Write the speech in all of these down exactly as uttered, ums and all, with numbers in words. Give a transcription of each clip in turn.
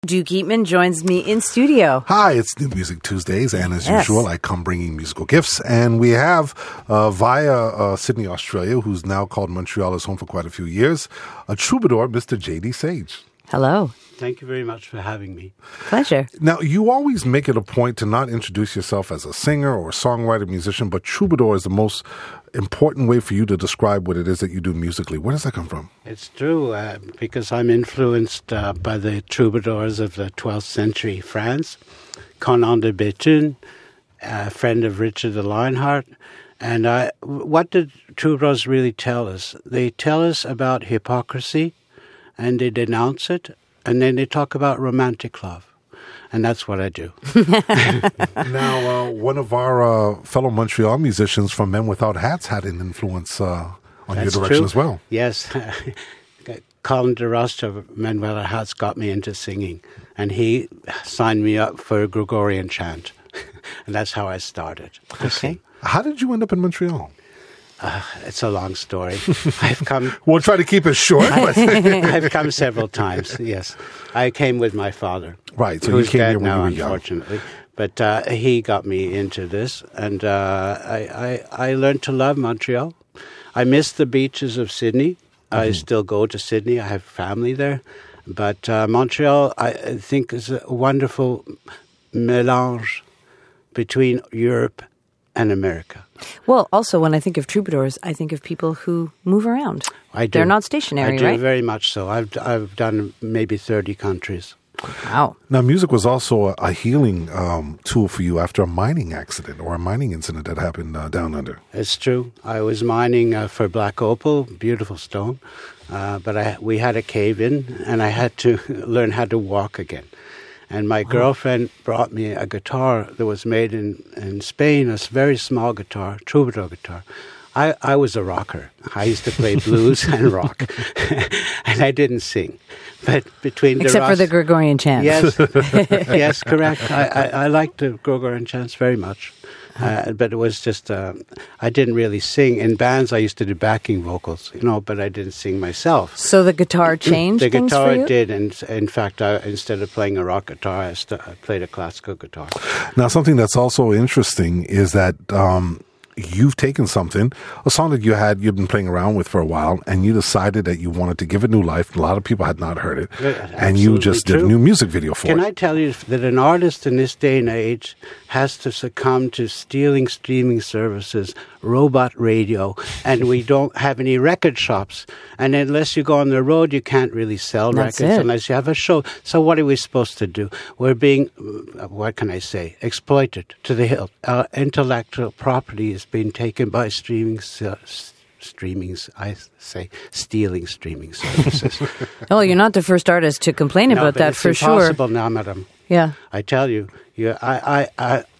Duke Eatman joins me in studio. Hi, it's New Music Tuesdays, and as Yes. usual, I come bringing musical gifts. And we have, uh, via uh, Sydney, Australia, who's now called Montreal his home for quite a few years, a troubadour, Mister J D Sage. Hello. Thank you very much for having me. Pleasure. Now, you always make it a point to not introduce yourself as a singer or a songwriter, musician, but troubadour is the most important way for you to describe what it is that you do musically. Where does that come from? It's true, uh, because I'm influenced uh, by the troubadours of the twelfth century France, Conan de Béthune, a friend of Richard the Lionheart. And I, what did troubadours really tell us? They tell us about hypocrisy, and they denounce it, and then they talk about romantic love. And that's what I do. Now, uh, one of our uh, fellow Montreal musicians from Men Without Hats had an influence uh, on That's your direction true. as well. Yes. Colin DeRost of Men Without Hats got me into singing, and he signed me up for Gregorian chant. And that's how I started to sing. How did you end up in Montreal? Uh, it's a long story. I've come We'll try to keep it short. but- I've come several times, yes. I came with my father. Right, so you who's came dead here when now, you were young. unfortunately. But uh, he got me into this, and uh, I, I, I learned to love Montreal. I miss the beaches of Sydney. I Mm-hmm. still go to Sydney. I have family there. But uh, Montreal, I I think, is a wonderful mélange between Europe and America. Well, also, when I think of troubadours, I think of people who move around. I do. They're not stationary, I do, right? very much so. I've, I've done maybe thirty countries. Wow. Now, music was also a, a healing um, tool for you after a mining accident or a mining incident that happened uh, down under. It's true. I was mining uh, for black opal, beautiful stone, uh, but I, we had a cave in, and I had to learn how to walk again. And my girlfriend brought me a guitar that was made in, in Spain, a very small guitar, troubadour guitar. I, I was a rocker. I used to play blues and rock, and I didn't sing. But between the Except for Ross- the Gregorian chant. Yes, yes, correct. I, I, I liked the Gregorian chants very much, uh, but it was just uh, I didn't really sing. In bands, I used to do backing vocals, you know, but I didn't sing myself. So the guitar changed The things guitar for you? did, and in fact, I, instead of playing a rock guitar, I, st- I played a classical guitar. Now, something that's also interesting is that um, you've taken something, a song that you had, you've been playing around with for a while, and you decided that you wanted to give it new life. A lot of people had not heard it. Yeah, and you absolutely just did a true. new music video for Can it. I tell you that an artist in this day and age has to succumb to stealing streaming services, robot radio, and we don't have any record shops. And unless you go on the road, you can't really sell That's records it. unless you have a show. So what are we supposed to do? We're being, uh, what can I say, exploited to the hilt. Our intellectual property is being taken by streaming services. Streamings, I say, stealing streaming services. Oh, you're not the first artist to complain No, about but that it's for sure. impossible now, madam. Yeah. I tell you, you I, I, I,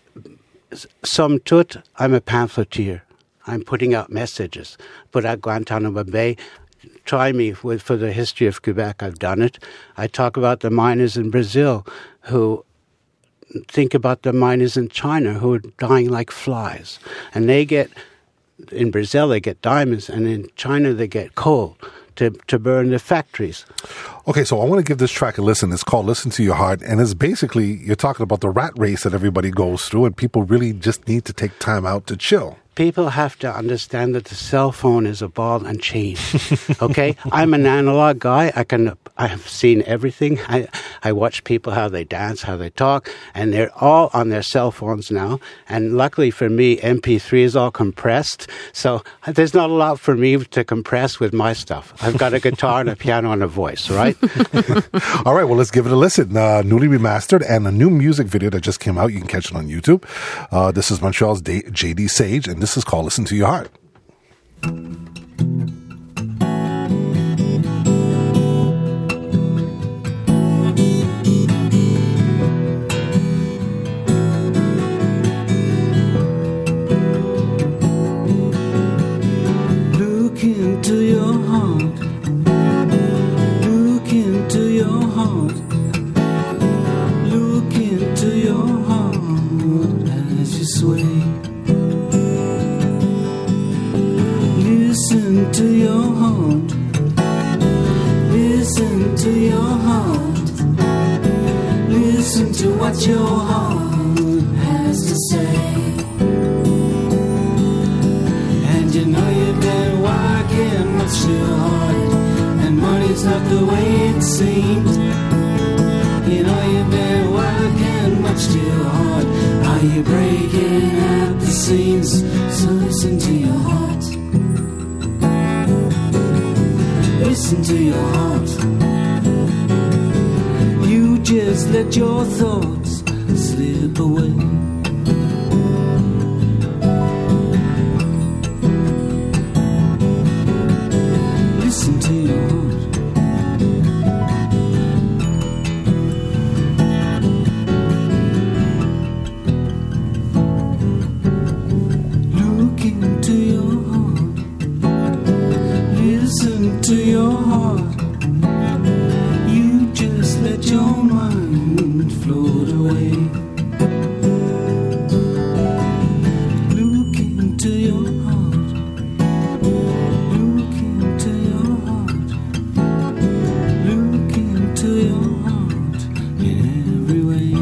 some tut, I'm a pamphleteer. I'm putting out messages. Put out Guantanamo Bay. Try me with, for the history of Quebec. I've done it. I talk about the miners in Brazil who think about the miners in China who are dying like flies. And they get, in Brazil, they get diamonds, and in China, they get coal to, to burn the factories. Okay, so I want to give this track a listen. It's called Listen to Your Heart, and it's basically, you're talking about the rat race that everybody goes through, and people really just need to take time out to chill. People have to understand that the cell phone is a ball and chain. Okay, I'm an analog guy. I can. I have seen everything. I I watch people how they dance, how they talk, and they're all on their cell phones now. And luckily for me, M P three is all compressed, so there's not a lot for me to compress with my stuff. I've got a guitar and a piano and a voice, right? All right, well, let's give it a listen. Uh, newly remastered and a new music video that just came out. You can catch it on YouTube. Uh, this is Montreal's J D Sage, and this is called Listen to Your Heart. Look into your heart. Look into your heart. Look into your heart as you sway. Listen to your heart. Listen to your heart. Listen to what your heart has to say. And you know you've been working much too hard, and money's not the way it seemed. You know you've been working much too hard. Are you breaking at the seams? So listen to your heart. Listen to your heart. You just let your thoughts slip away. Listen to your heart. Look into your heart. Listen to your heart. You just let your mind float away. Look into your heart. Look into your heart. Look into your heart in every way.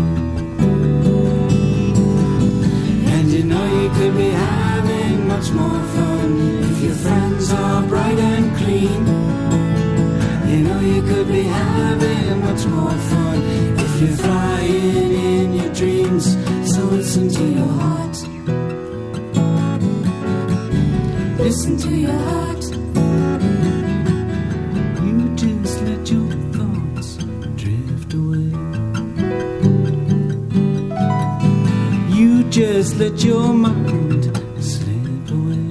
And you know you could be having much more fun if your friends are bright and clean. You know you could be having much more fun if you're flying in your dreams. So listen to your heart. Listen to your heart. You just let your thoughts drift away. You just let your mind slip away.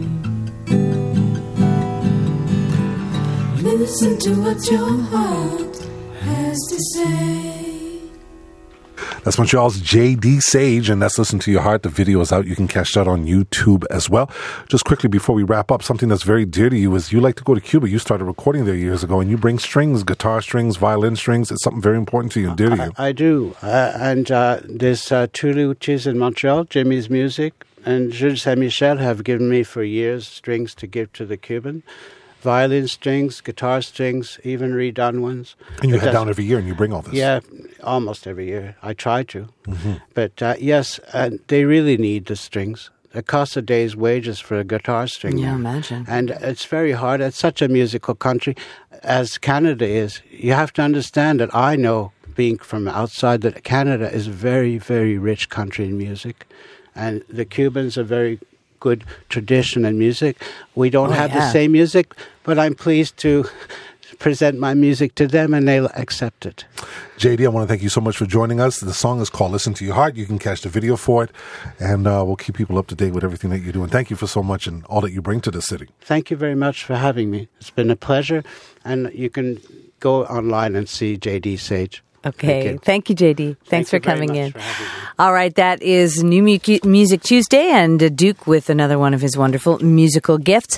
Listen to what your heart has to say. That's Montreal's J D Sage, and that's Listen to Your Heart. The video is out. You can catch that on YouTube as well. Just quickly before we wrap up, something that's very dear to you is you like to go to Cuba. You started recording there years ago, and you bring strings, guitar strings, violin strings. It's something very important to you and dear to you. I, I do. Uh, and uh, there's uh, two Luchis in Montreal, Jimmy's Music, and Jules Saint-Michel have given me for years strings to give to the Cuban. Violin strings, guitar strings, even redone ones. And you But head that's- down every year and you bring all this. Yeah, almost every year. I try to. But uh, yes, uh, they really need the strings. It costs a day's wages for a guitar string. Yeah, imagine. And it's very hard. It's such a musical country as Canada is. You have to understand that I know, being from outside, that Canada is a very, very rich country in music. And the Cubans are very good tradition in music. We don't Oh, have yeah. the same music, but I'm pleased to present my music to them and they'll accept it. J D, I want to thank you so much for joining us. The song is called Listen to Your Heart. You can catch the video for it, and uh, we'll keep people up to date with everything that you do. And thank you for so much and all that you bring to the city. Thank you very much for having me. It's been a pleasure, and you can go online and see J D Sage. Okay. Thank you. Thank you, J D. Thanks Thank for you very coming much in. for having me. All right. That is New Mu- Music Tuesday, and uh, Duke with another one of his wonderful musical gifts.